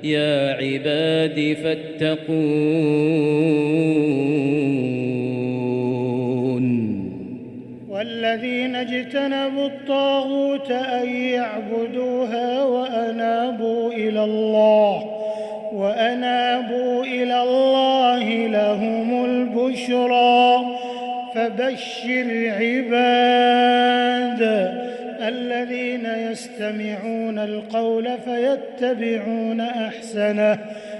يا عباد فاتقون والذين اجتنبوا الطاغوت أن يعبدوها وأنابوا إلى الله لهم البشرى فبشر عباد الذين يستمعون القول فيتبعون أحسنه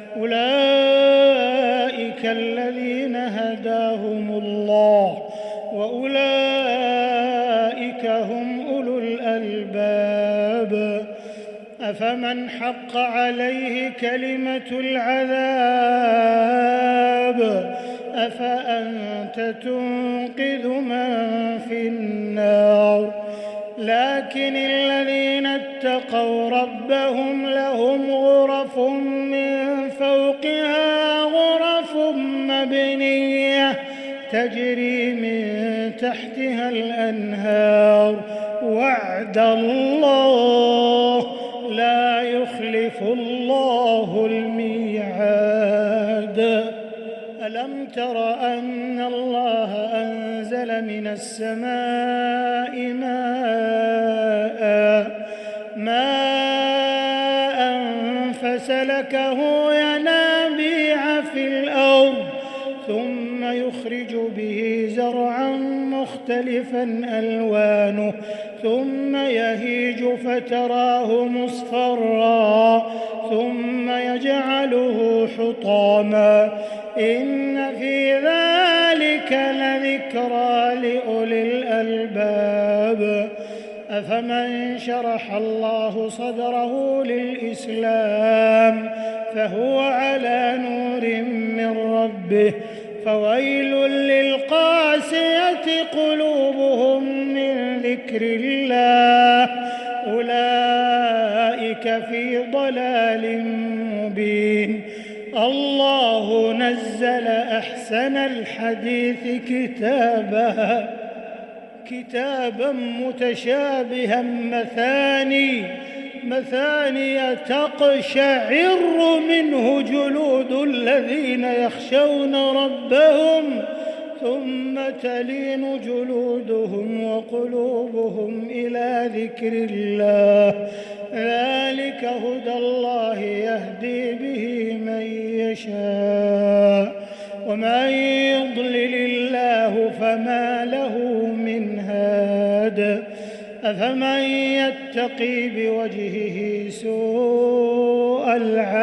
أولئك الذين هداهم الله وأولئك هم أولو الألباب أفمن حق عليه كلمة العذاب أفأنت تنقذ من في النار لكن الذين اتقوا ربهم لهم غرف من فوقها غرف مبنية تجري من تحتها الأنهار وعد الله لا يخلف الله الميعاد ألم تر أن الله أنزل من السماء ماء فسلكه ينابيع في الأرض ثم يخرج به زرعا مختلفا ألوانه ثم يهيج فتراه مصفرا ثم يجعله حطاما إن في ذلك لذكرى لأولي الألباب أفمن شرح الله صدره للإسلام فهو على نور من ربه فويل للقاسية قلوبهم من ذكر الله أولئك في ضلال مبين الله نزل أحسن الحديث كتابا متشابها مثاني تقشعر منه جلود الذين يخشون ربهم ثم تلين جلودهم وقلوبهم إلى ذكر الله ذلك هدى الله يهدي به من يشاء ومن يضلل الله فما له من هاد أفمن يتقي بوجهه سوء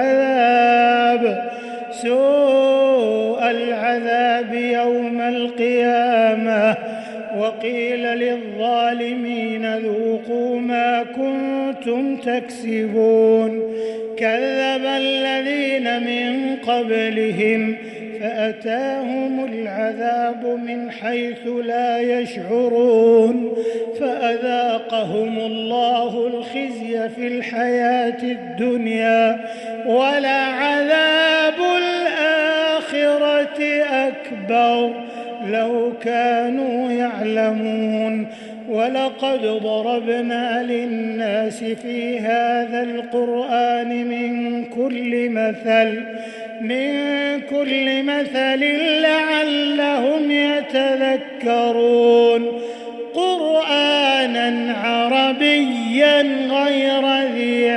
العذاب يوم القيامة وقيل للظالمين ذوقوا ما كنتم تكسبون كذب الذين من قبلهم فأتاهم العذاب من حيث لا يشعرون فأذاقهم الله الخزي في الحياة الدنيا ولعذاب الآخرة أكبر لو كانوا يعلمون ولقد ضربنا للناس في هذا القرآن من كل مثل لعلهم يتذكرون قرآنا عربيا غير ذي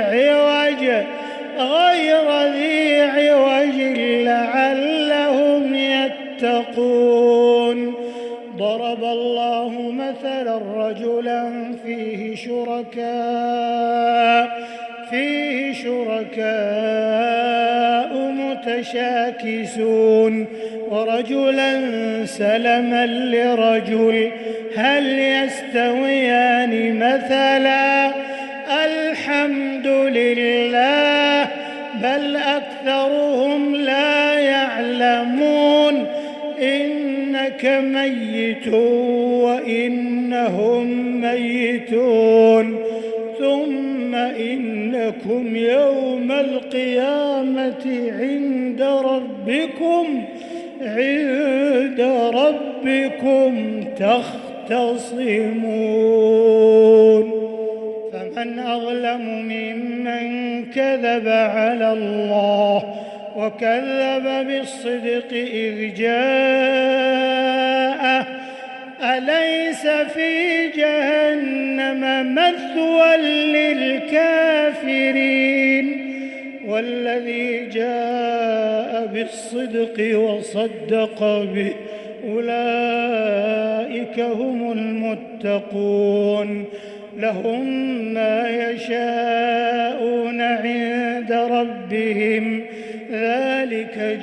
عوج لعلهم يتقون ضرب الله مثلا رجلا فيه شركاء متشاكسون ورجلا سلما لرجل هل يستويان مثلا الحمد لله بل أكثرهم لا يعلمون إنك ميت وإنهم ميتون ثم إنكم يوم القيامة عند ربكم تختصمون فمن أظلم ممن كذب على الله وكذب بالصدق إذ جاءه أليس في جهنم مثوى للكافرين والذي جاء بالصدق وصدق به أولئك هم المتقون لهم ما يشاءون عند ربهم ذلك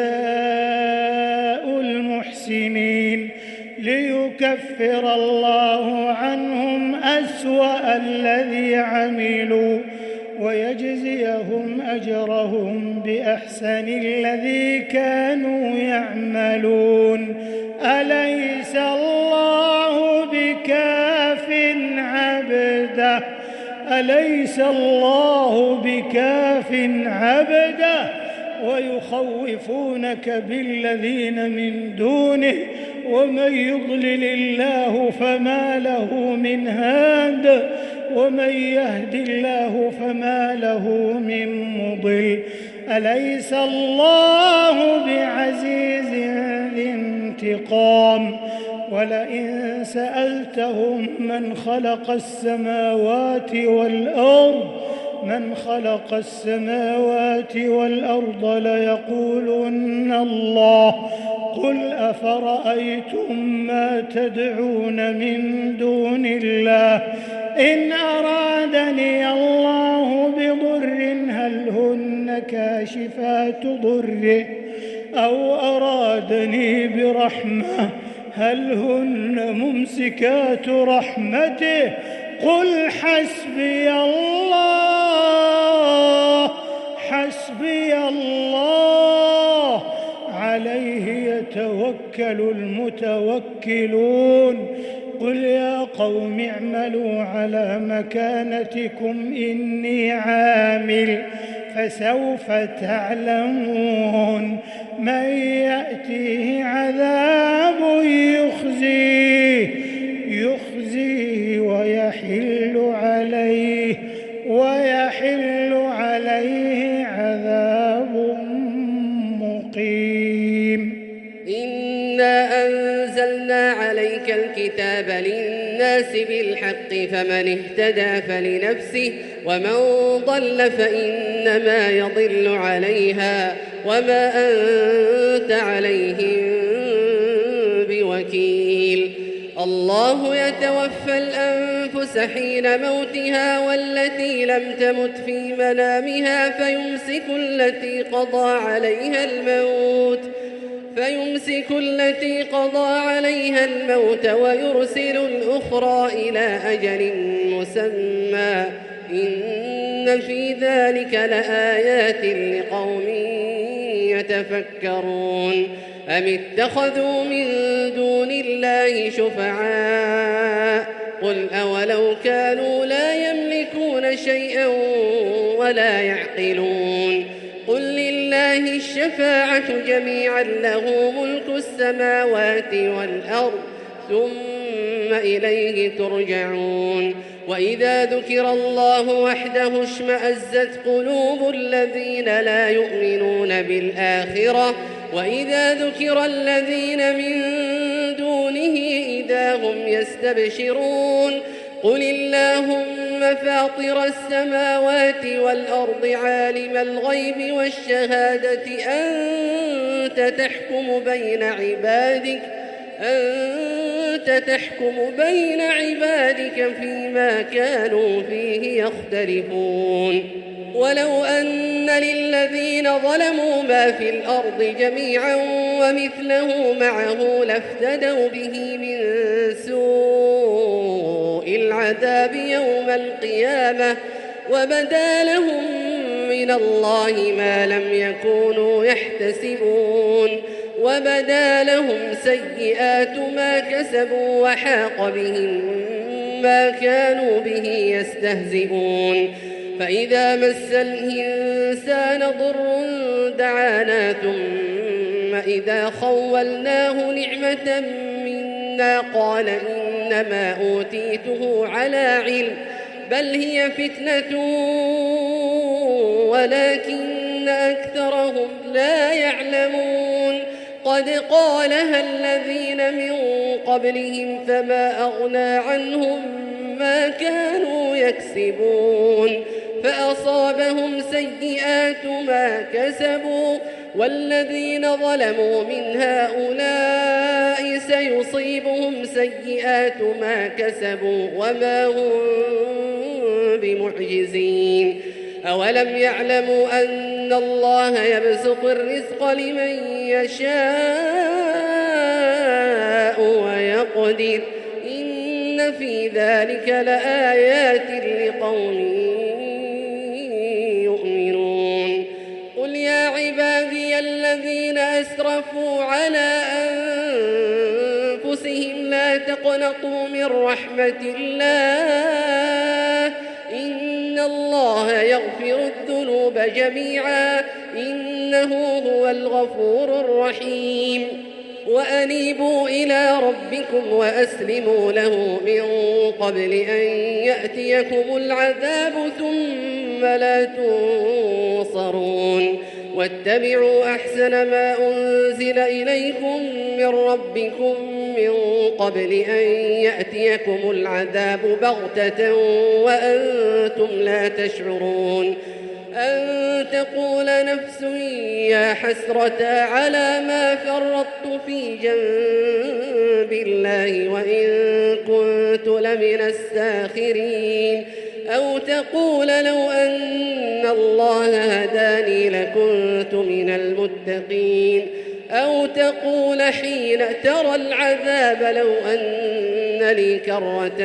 جزاء المحسنين ليكفر الله عنهم أسوأ الذي عملوا ويجزيهم أجرهم بأحسن الذي كانوا يعملون أليس الله بكاف عبده أليس الله بكاف عبده ويخوفونك بالذين من دونه ومن يضلل الله فما له من هاد ومن يهد الله فما له من مضل أليس الله بعزيز ذي انتقام ولئن سألتهم من خلق السماوات والأرض ليقولن الله قل أفرأيتم ما تدعون من دون الله إن أرادني الله بضر هل هن كاشفات ضره أو أرادني برحمة هل هن ممسكات رحمته قل حسبي الله عليه يتوكل المتوكلون قل يا قوم اعملوا على مكانتكم إني عامل فسوف تعلمون من يأتيه عذاب يخزيه ويحل عليه عذاب مقيم إنا أنزلنا عليك الكتاب للناس بالحق فمن اهتدى فلنفسه ومن ضل فإنما يضل عليها وما أنت عليهم بوكيل الله يتوفى الأنفس حين موتها والتي لم تمت في منامها فيمسك التي قضى عليها الموت ويرسل الأخرى إلى أجل مسمى إن في ذلك لآيات لقوم يتفكرون أم اتخذوا من دون الله شفعاء قل أولو كانوا لا يملكون شيئا ولا يعقلون قل لله الشفاعة جميعا له ملك السماوات والأرض ثم إليه ترجعون وإذا ذكر الله وحده اشمأزت قلوب الذين لا يؤمنون بالآخرة وإذا ذكر الذين من دونه إذا هم يستبشرون قل اللهم فاطر السماوات والأرض عالم الغيب والشهادة أنت تحكم بين عبادك فيما كانوا فيه يختلفون ولو أن للذين ظلموا ما في الأرض جميعا ومثله معه لافتدوا به من سوء العذاب يوم القيامة وبدا لهم من الله ما لم يكونوا يحتسبون وبدا لهم سيئات ما كسبوا وحاق بهم ما كانوا به يستهزئون فإذا مس الإنسان ضر دعانا ثم إذا خولناه نعمة منا قال إنما أوتيته على علم بل هي فتنة ولكن ولكن أكثرهم لا يعلمون قد قالها الذين من قبلهم فما أغنى عنهم ما كانوا يكسبون فأصابهم سيئات ما كسبوا والذين ظلموا من هؤلاء سيصيبهم سيئات ما كسبوا وما هم بمعجزين أولم يعلموا أن الله يبسط الرزق لمن يشاء ويقدر إن في ذلك لآيات لقوم يؤمنون قل يا عبادي الذين أسرفوا على أنفسهم لا تقنطوا من رحمة الله إن الله يغفر الذنوب جميعا إنه هو الغفور الرحيم وأنيبوا إلى ربكم وأسلموا له من قبل أن يأتيكم العذاب ثم لا تنصرون واتبعوا أحسن ما أنزل إليكم من ربكم من قبل أن يأتيكم العذاب بغتة وأنتم لا تشعرون أن تقول نفس يا حسرة على ما فرطت في جنب الله وإن كنت لمن الساخرين أو تقول لو أن الله هداني لكنت من المتقين أو تقول حين ترى العذاب لو أن لي كرة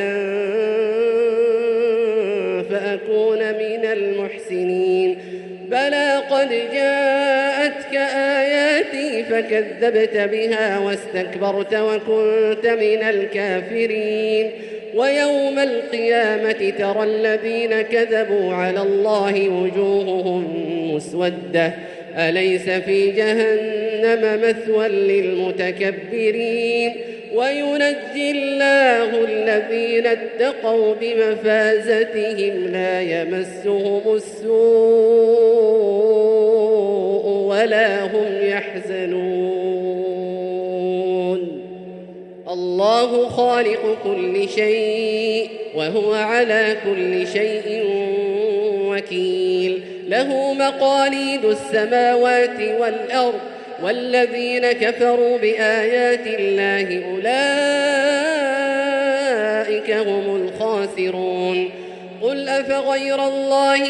فأكون من المحسنين بلى قد جاءتك آياتي فكذبت بها واستكبرت وكنت من الكافرين ويوم القيامة ترى الذين كذبوا على الله وجوههم مسودة أليس في جهنم مثوى للمتكبرين وينجي الله الذين اتقوا بمفازتهم لا يمسهم السوء ولا هم يحزنون الله خالق كل شيء وهو على كل شيء وكيل له مقاليد السماوات والأرض والذين كفروا بآيات الله أولئك هم الخاسرون قل أفغير الله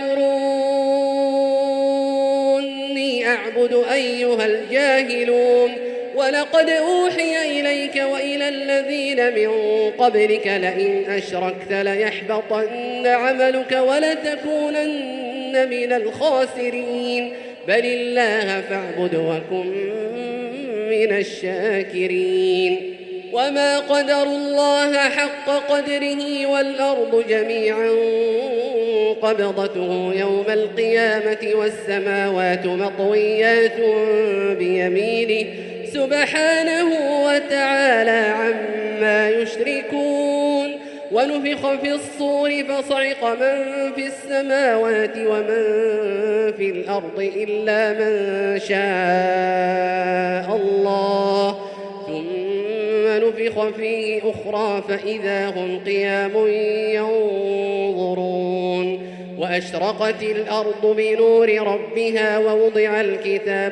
تأمروني أعبد أيها الجاهلون ولقد أوحي إليك وإلى الذين من قبلك لئن أشركت ليحبطن عملك ولتكونن من الخاسرين بل الله فاعبد وكن من الشاكرين وما قدروا الله حق قدره والأرض جميعا قبضته يوم القيامة والسماوات مطويات بيمينه سبحانه وتعالى عما يشركون ونفخ في الصور فصعق من في السماوات ومن في الأرض إلا من شاء الله ثم نفخ فيه أخرى فإذا هم قيام ينظرون وأشرقت الأرض بنور ربها ووضع الكتاب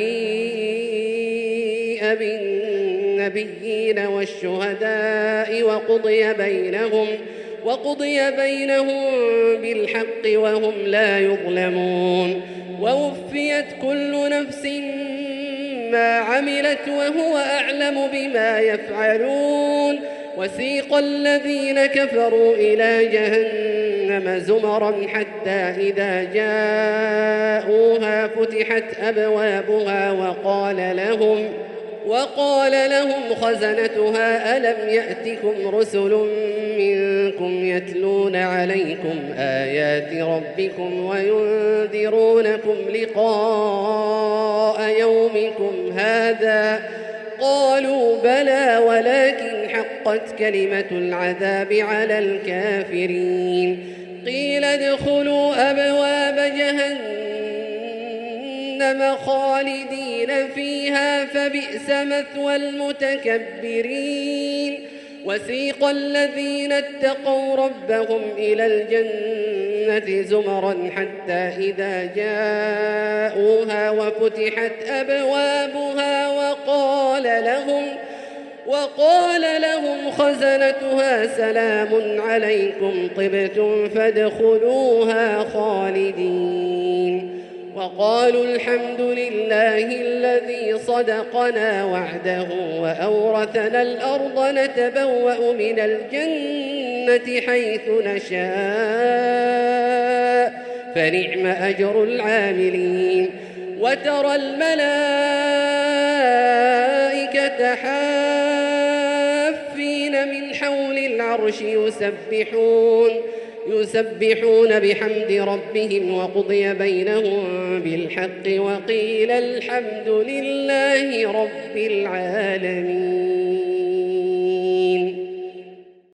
وجيء بالنبيين والشهداء وقضي بينهم بالحق وهم لا يظلمون ووفيت كل نفس ما عملت وهو أعلم بما يفعلون وسيق الذين كفروا إلى جهنم زمرا حتى إذا جاءوها فتحت أبوابها وقال لهم خزنتها ألم يأتكم رسل منكم يتلون عليكم آيات ربكم وينذرونكم لقاء يومكم هذا قالوا بلى ولكن حقت كلمة العذاب على الكافرين قيل ادخلوا أبواب جهنم جهنم خالدين فيها فبئس مثوى المتكبرين وسيق الذين اتقوا ربهم إلى الجنة زمرا حتى إذا جاءوها وفتحت أبوابها وقال لهم خزنتها سلام عليكم طبتم فادخلوها خالدين وقالوا الحمد لله الذي صدقنا وعده وأورثنا الأرض نتبوأ من الجنة حيث نشاء فنعم أجر العاملين وترى الملائكة حافين من حول العرش يسبحون بحمد ربهم وقضي بينهم بالحق وقيل الحمد لله رب العالمين.